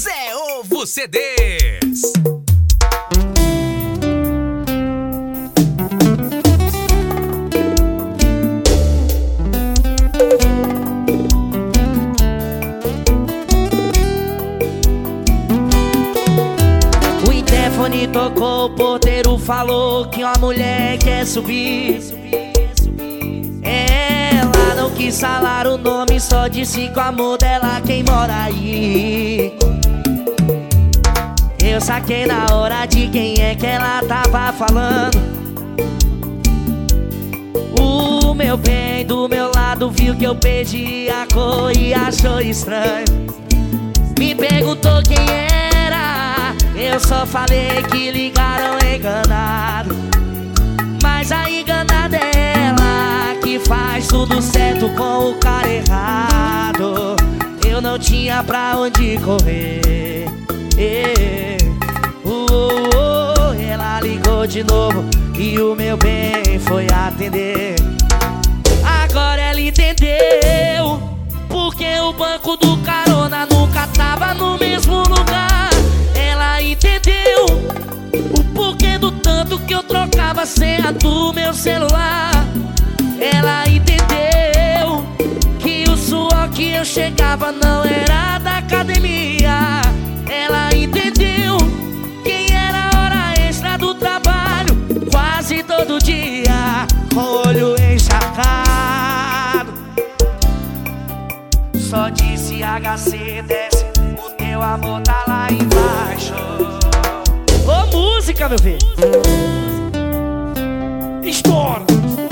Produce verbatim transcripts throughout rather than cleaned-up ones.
Zé Ovo C Ds. O interfone tocou, o porteiro falou que uma mulher quer subir. Ela não quis falar o nome, só disse que o amor dela quem mora aí. Eu saquei na hora de quem é que ela tava falando. O meu bem do meu lado viu que eu perdi a cor e achou estranho. Me perguntou quem era, eu só falei que ligaram enganado. Mas a enganada é ela que faz tudo certo com o cara errado. Eu não tinha pra onde correr. eh, uh, uh, uh, Ela ligou de novo e o meu bem foi atender. Agora ela entendeu porque o banco do carona nunca tava no mesmo lugar. Ela entendeu o porquê do tanto que eu trocava a senha do meu celular. Ela entendeu que o suor que eu chegava não era da academia. Ela entendeu quem era a hora extra do trabalho quase todo dia, com o olho encharcado. Só disse H C, desce, o teu amor tá lá embaixo. Ô música, meu filho! Estoura!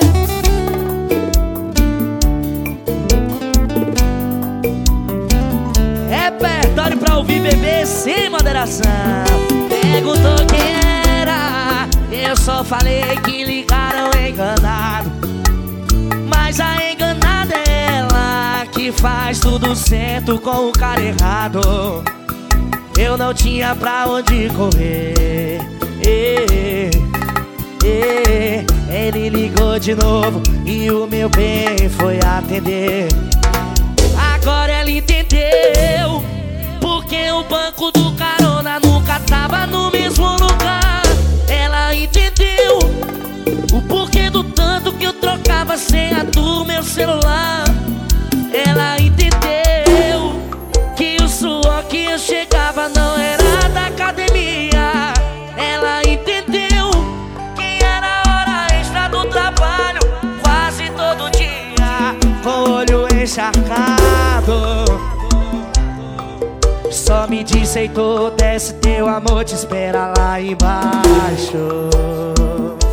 Repertório pra ouvir bebê sem moderação. Perguntou quem era, eu só falei que ligaram enganado. Mas a enganada é ela que faz tudo certo com o cara errado. Eu não tinha pra onde correr. eh, eh, Ele ligou de novo e o meu bem foi atender. Agora ela entendeu porque o banco do carona nunca tava no mesmo lugar. Ela entendeu o porquê do tanto que eu trocava a senha do meu celular. Ela entendeu que o suor que eu chegava não era da academia. Ela entendeu que era a hora extra do trabalho quase todo dia, com o olho encharcado. Só me disse, Heitor, desce, teu amor te espera lá embaixo.